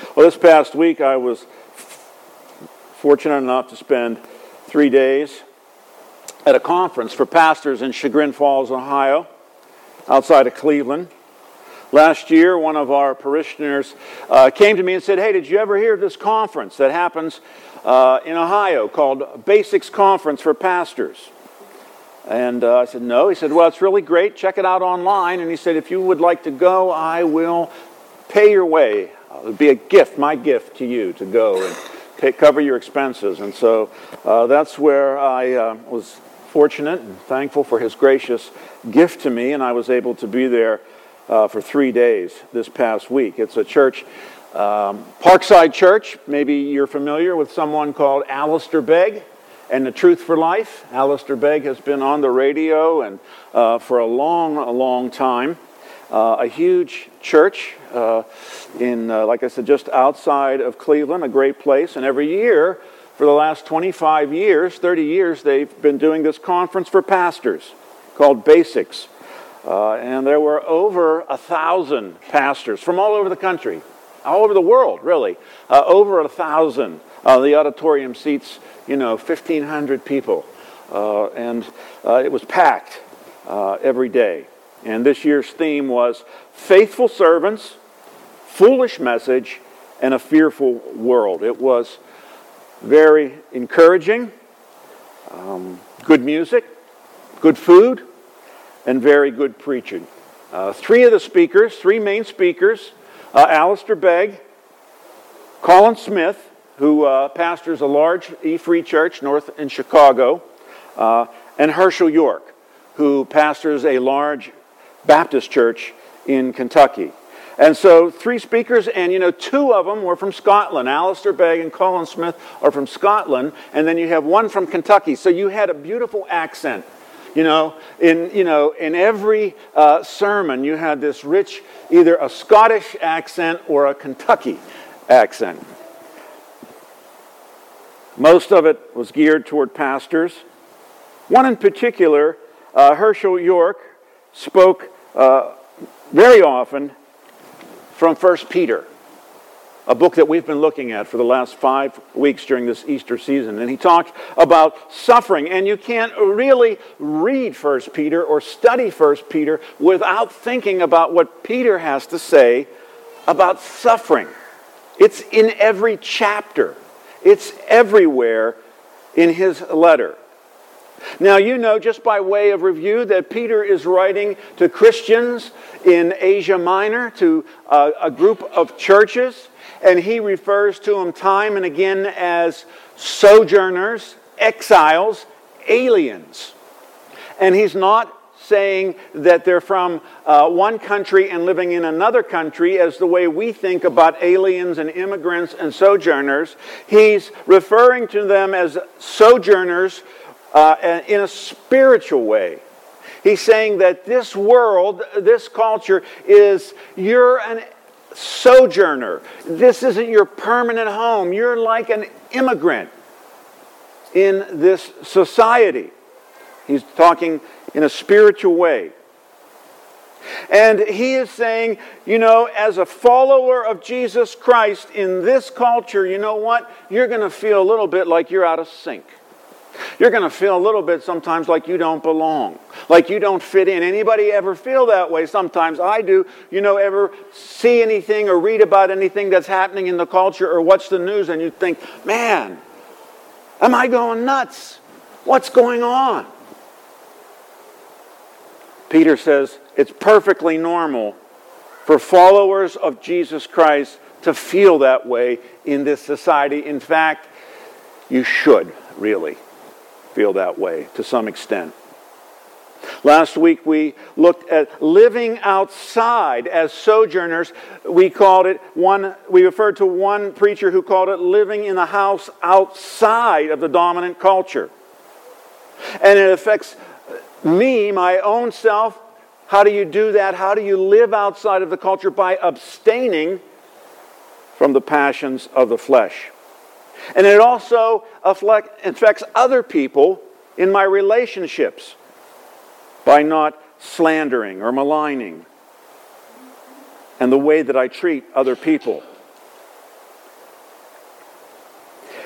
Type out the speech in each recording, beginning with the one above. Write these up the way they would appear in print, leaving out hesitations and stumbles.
Well, this past week I was fortunate enough to spend 3 days at a conference for pastors in Chagrin Falls, Ohio, outside of Cleveland. Last year, one of our parishioners came to me and said, "Hey, did you ever hear of this conference that happens in Ohio called Basics Conference for Pastors?" And I said, "No." He said, "Well, it's really great. Check it out online." And he said, "If you would like to go, I will pay your way. It would be a gift, my gift to you, to go and cover your expenses." And so that's where I was fortunate and thankful for his gracious gift to me, and I was able to be there for 3 days this past week. It's a church, Parkside Church. Maybe you're familiar with someone called Alistair Begg and the Truth for Life. Alistair Begg has been on the radio and for a long time. A huge church like I said, just outside of Cleveland, a great place. And every year, for the last 25 years, 30 years, they've been doing this conference for pastors called Basics. And there were over 1,000 pastors from all over the country, all over the world, really. Over 1,000. The auditorium seats, 1,500 people. And it was packed every day. And this year's theme was Faithful Servants, Foolish Message, and a Fearful World. It was very encouraging, good music, good food, and very good preaching. Three main speakers, Alistair Begg, Colin Smith, who pastors a large E-Free church north in Chicago, and Herschel York, who pastors a large Baptist church in Kentucky. And so 3 speakers, and 2 of them were from Scotland. Alistair Begg and Colin Smith are from Scotland, and then you have one from Kentucky. So you had a beautiful accent. In every sermon you had this rich, either a Scottish accent or a Kentucky accent. Most of it was geared toward pastors. One in particular, Herschel York, spoke very often from 1 Peter, a book that we've been looking at for the last 5 weeks during this Easter season. And he talked about suffering. And you can't really read 1 Peter or study 1 Peter without thinking about what Peter has to say about suffering. It's in every chapter. It's everywhere in his letter. Now, just by way of review, that Peter is writing to Christians in Asia Minor, to a group of churches, and he refers to them time and again as sojourners, exiles, aliens. And he's not saying that they're from one country and living in another country as the way we think about aliens and immigrants and sojourners. He's referring to them as sojourners in a spiritual way. He's saying that this world, this culture, you're a sojourner. This isn't your permanent home. You're like an immigrant in this society. He's talking in a spiritual way. And he is saying, as a follower of Jesus Christ in this culture, you know what? You're going to feel a little bit like you're out of sync. You're going to feel a little bit sometimes like you don't belong, like you don't fit in. Anybody ever feel that way? Sometimes I do. Ever see anything or read about anything that's happening in the culture or watch the news and you think, man, am I going nuts? What's going on? Peter says it's perfectly normal for followers of Jesus Christ to feel that way in this society. In fact, you should really feel that way to some extent. Last week we looked at living outside as sojourners. We referred to one preacher who called it living in a house outside of the dominant culture. And it affects me, my own self. How do you do that? How do you live outside of the culture? By abstaining from the passions of the flesh. And it also affects other people in my relationships by not slandering or maligning and the way that I treat other people.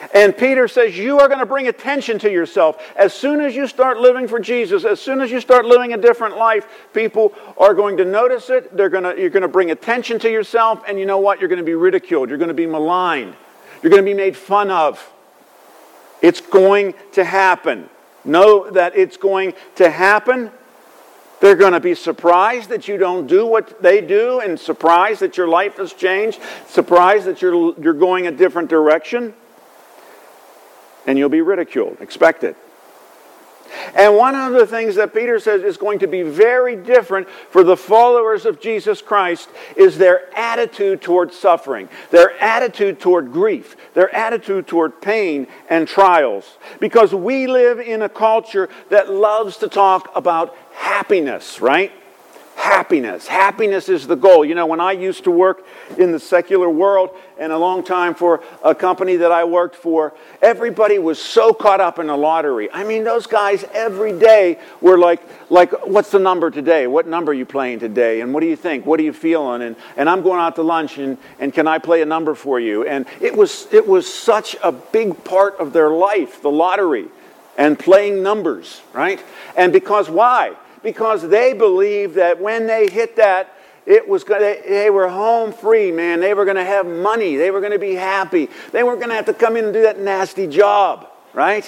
And Peter says, you are going to bring attention to yourself. As soon as you start living for Jesus, as soon as you start living a different life, people are going to notice it. You're going to bring attention to yourself. And you know what? You're going to be ridiculed. You're going to be maligned. You're going to be made fun of. It's going to happen. Know that it's going to happen. They're going to be surprised that you don't do what they do, and surprised that your life has changed, surprised that you're going a different direction. And you'll be ridiculed. Expect it. And one of the things that Peter says is going to be very different for the followers of Jesus Christ is their attitude toward suffering, their attitude toward grief, their attitude toward pain and trials. Because we live in a culture that loves to talk about happiness, right? Happiness. Happiness is the goal. You know, when I used to work in the secular world and a long time for a company that I worked for, everybody was so caught up in the lottery. I mean, those guys every day were like, what's the number today? What number are you playing today? And what do you think? What are you feeling? And I'm going out to lunch and can I play a number for you? And it was such a big part of their life, the lottery and playing numbers, right? And because why? Because they believed that when they hit that, they were home free, man. They were going to have money. They were going to be happy. They weren't going to have to come in and do that nasty job, right?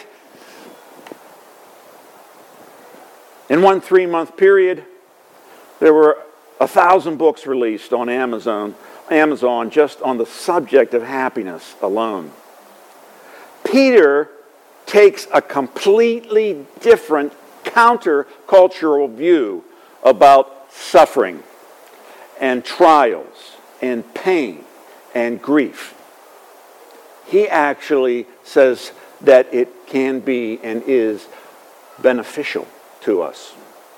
In one 3-month period, there were 1,000 books released on Amazon just on the subject of happiness alone. Peter takes a completely different counter-cultural view about suffering and trials and pain and grief. He actually says that it can be and is beneficial to us.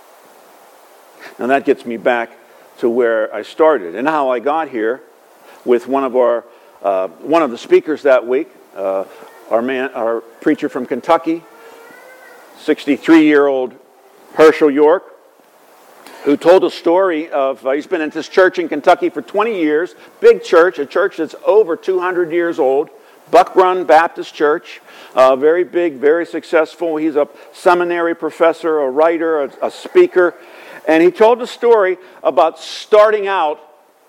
Now that gets me back to where I started and how I got here with one of the speakers that week, our preacher from Kentucky, 63-year-old Herschel York, who told a story of, he's been in this church in Kentucky for 20 years, big church, a church that's over 200 years old, Buck Run Baptist Church, very big, very successful. He's a seminary professor, a writer, a speaker, and he told a story about starting out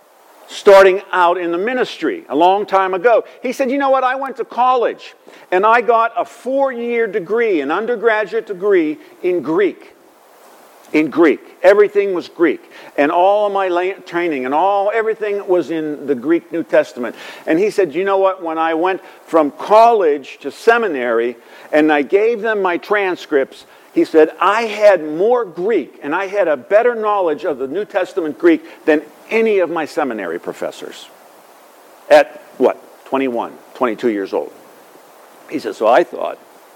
in the ministry a long time ago. He said, you know what, I went to college and I got a 4-year degree, an undergraduate degree in Greek. In Greek. Everything was Greek. And all of my training and everything was in the Greek New Testament. And he said, you know what, when I went from college to seminary and I gave them my transcripts, he said, I had more Greek and I had a better knowledge of the New Testament Greek than any of my seminary professors at, 21, 22 years old. He said, so I thought,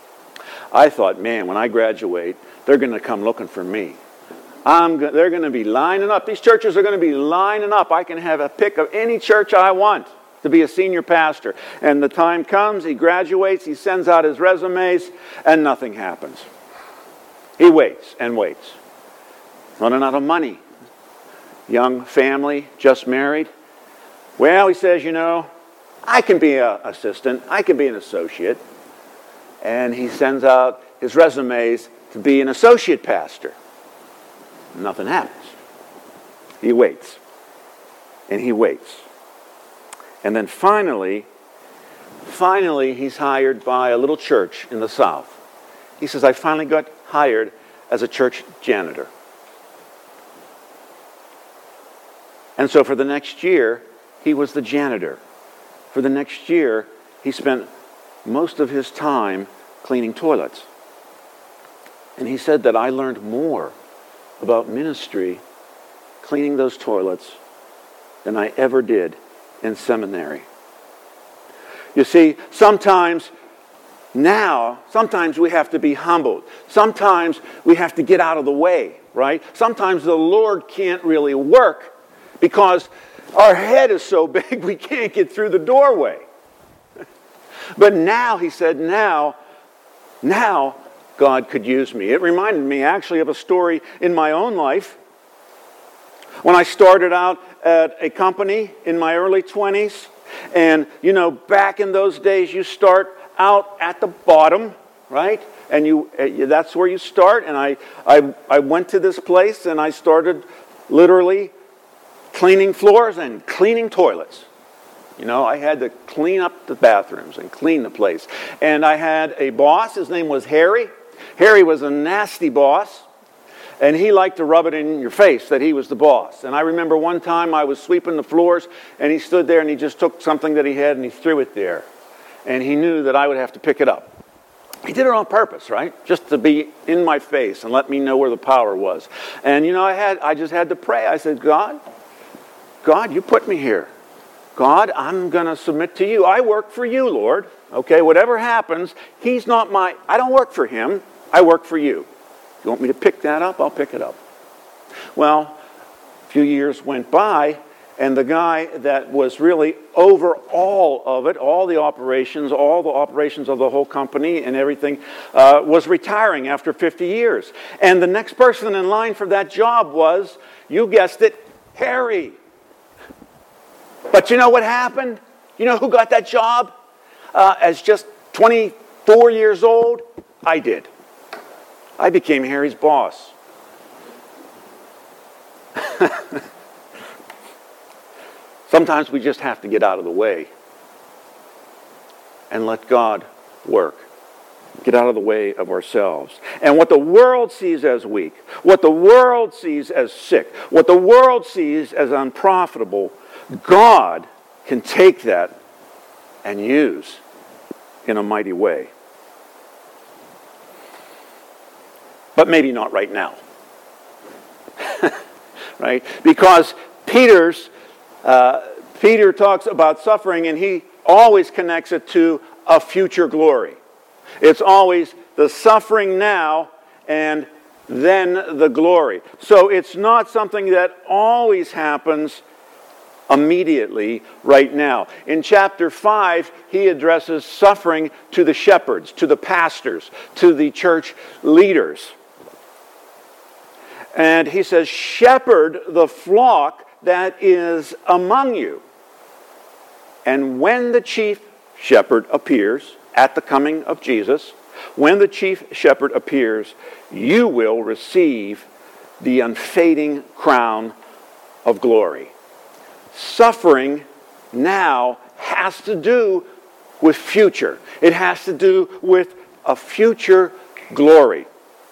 man, when I graduate, they're going to come looking for me. They're going to be lining up. These churches are going to be lining up. I can have a pick of any church I want to be a senior pastor. And the time comes, he graduates, he sends out his resumes, and nothing happens. He waits and waits. Running out of money. Young family, just married. Well, he says, you know, I can be an assistant. I can be an associate. And he sends out his resumes to be an associate pastor. Nothing happens. He waits. And he waits. And then finally, he's hired by a little church in the South. He says, I finally got hired as a church janitor. And so for the next year, he was the janitor. For the next year, he spent most of his time cleaning toilets. And he said that I learned more about ministry cleaning those toilets than I ever did in seminary. You see, sometimes we have to be humbled. Sometimes we have to get out of the way, right? Sometimes the Lord can't really work because our head is so big we can't get through the doorway. But now, he said, now God could use me. It reminded me actually of a story in my own life. When I started out at a company in my early 20s, and you know, back in those days, you start out at the bottom, right? And that's where you start. And I went to this place and I started literally cleaning floors and cleaning toilets. You know, I had to clean up the bathrooms and clean the place. And I had a boss. His name was Harry. Harry was a nasty boss. And he liked to rub it in your face that he was the boss. And I remember one time I was sweeping the floors, and he stood there and he just took something that he had and he threw it there. And he knew that I would have to pick it up. He did it on purpose, right? Just to be in my face and let me know where the power was. And, you know, I just had to pray. I said, God, you put me here. God, I'm going to submit to you. I work for you, Lord. Okay, whatever happens, I don't work for him. I work for you. You want me to pick that up? I'll pick it up. Well, a few years went by, and the guy that was really over all of it, all the operations of the whole company and everything, was retiring after 50 years. And the next person in line for that job was, you guessed it, Harry. But you know what happened? You know who got that job? As just 24 years old? I did. I became Harry's boss. Sometimes we just have to get out of the way and let God work. Get out of the way of ourselves. And what the world sees as weak, what the world sees as sick, what the world sees as unprofitable, God can take that and use in a mighty way. But maybe not right now. Right? Because Peter talks about suffering, and he always connects it to a future glory. It's always the suffering now and then the glory. So it's not something that always happens immediately right now. In chapter 5, he addresses suffering to the shepherds, to the pastors, to the church leaders. And he says, shepherd the flock that is among you. And when the chief shepherd appears at the coming of Jesus, when the chief shepherd appears, you will receive the unfading crown of glory. Suffering now has to do with future. It has to do with a future glory.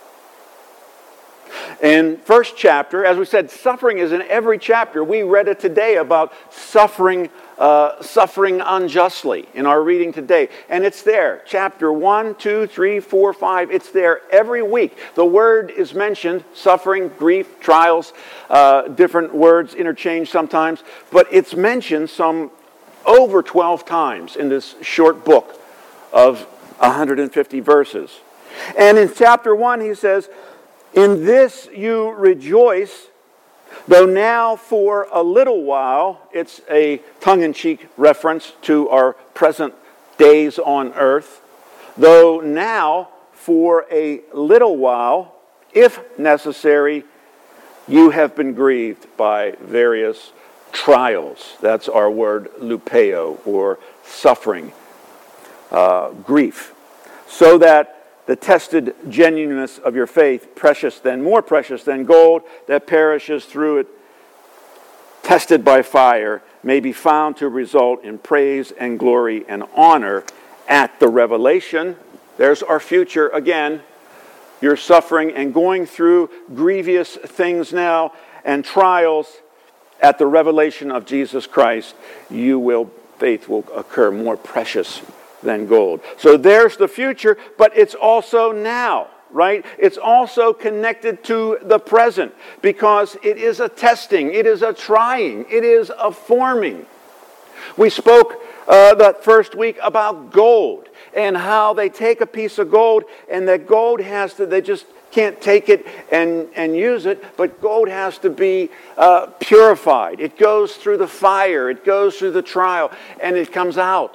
In first chapter, as we said, suffering is in every chapter. We read it today about suffering unjustly in our reading today. And it's there. Chapter 1, 2, 3, 4, 5. It's there every week. The word is mentioned, suffering, grief, trials, different words interchanged sometimes. But it's mentioned some over 12 times in this short book of 150 verses. And in chapter 1 he says, in this you rejoice, though now for a little while, it's a tongue-in-cheek reference to our present days on earth, though now for a little while, if necessary, you have been grieved by various trials. That's our word lupeo, or suffering, grief, so that the tested genuineness of your faith, more precious than gold that perishes through it, tested by fire, may be found to result in praise and glory and honor at the revelation. There's our future again. You're suffering and going through grievous things now and trials. At the revelation of Jesus Christ, faith will occur more precious than gold. So there's the future, but it's also now, right? It's also connected to the present because it is a testing, it is a trying, it is a forming. We spoke that first week about gold and how they take a piece of gold and that gold they just can't take it and use it, but gold has to be purified. It goes through the fire, it goes through the trial, and it comes out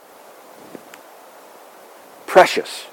precious.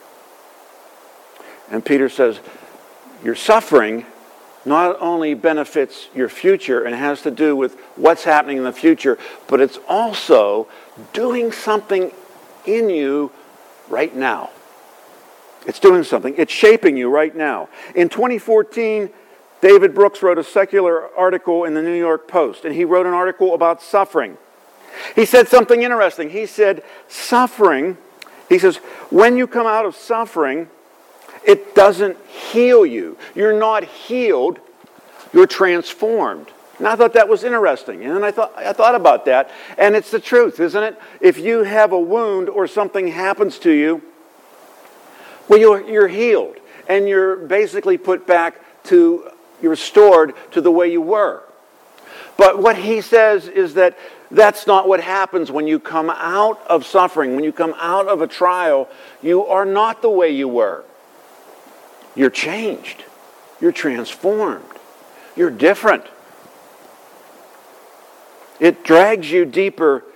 And Peter says, your suffering not only benefits your future and has to do with what's happening in the future, but it's also doing something in you right now. It's doing something. It's shaping you right now. In 2014, David Brooks wrote a secular article in the New York Post, and he wrote an article about suffering. He said something interesting. He said, suffering, he says, when you come out of suffering, it doesn't heal you. You're not healed, you're transformed. And I thought that was interesting. And then I thought about that, and it's the truth, isn't it? If you have a wound or something happens to you, well, you're healed, and you're basically put back to, you're restored to the way you were. But what he says is that that's not what happens when you come out of suffering. When you come out of a trial, you are not the way you were. You're changed. You're transformed. You're different. It drags us deeper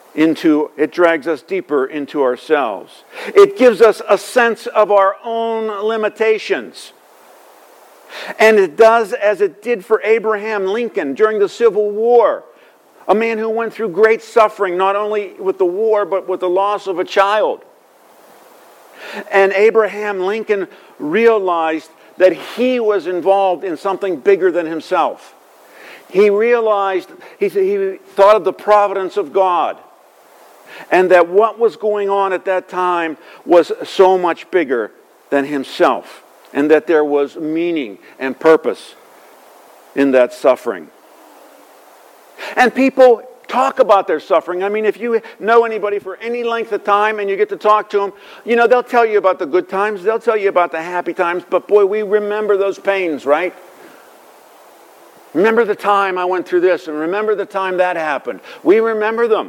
into ourselves. It gives us a sense of our own limitations. And it does as it did for Abraham Lincoln during the Civil War. A man who went through great suffering, not only with the war, but with the loss of a child. And Abraham Lincoln realized that he was involved in something bigger than himself. He realized, he thought of the providence of God. And that what was going on at that time was so much bigger than himself. And that there was meaning and purpose in that suffering. And people talk about their suffering. I mean, if you know anybody for any length of time and you get to talk to them, you know, they'll tell you about the good times. They'll tell you about the happy times. But boy, we remember those pains, right? Remember the time I went through this, and remember the time that happened. We remember them.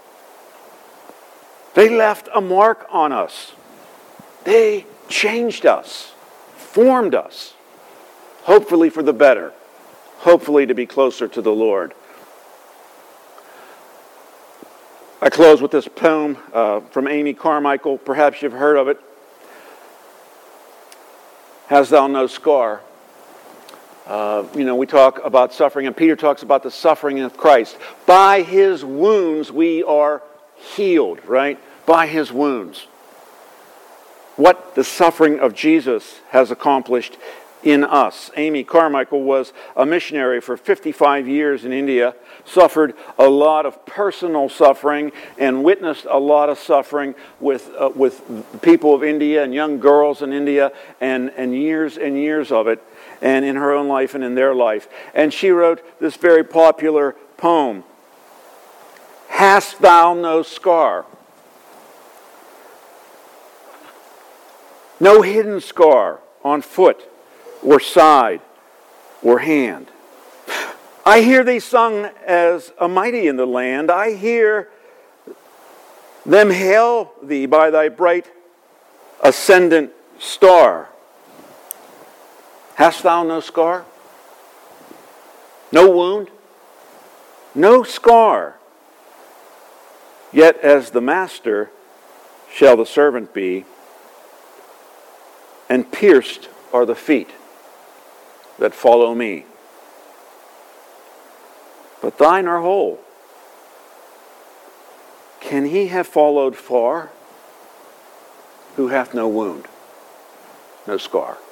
They left a mark on us. They changed us, formed us, hopefully for the better, hopefully to be closer to the Lord. I close with this poem from Amy Carmichael. Perhaps you've heard of it. Hast thou no scar? We talk about suffering, and Peter talks about the suffering of Christ. By his wounds we are healed, right? By his wounds. What the suffering of Jesus has accomplished in us. Amy Carmichael was a missionary for 55 years in India, suffered a lot of personal suffering, and witnessed a lot of suffering with the people of India and young girls in India, and years of it, and in her own life and in their life. And she wrote this very popular poem, Hast Thou No Scar? No hidden scar on foot or side or hand. I hear thee sung as a mighty in the land. I hear them hail thee by thy bright ascendant star. Hast thou no scar? No wound? No scar? Yet as the master shall the servant be, and pierced are the feet that follow me. But thine are whole. Can he have followed far who hath no wound, no scar?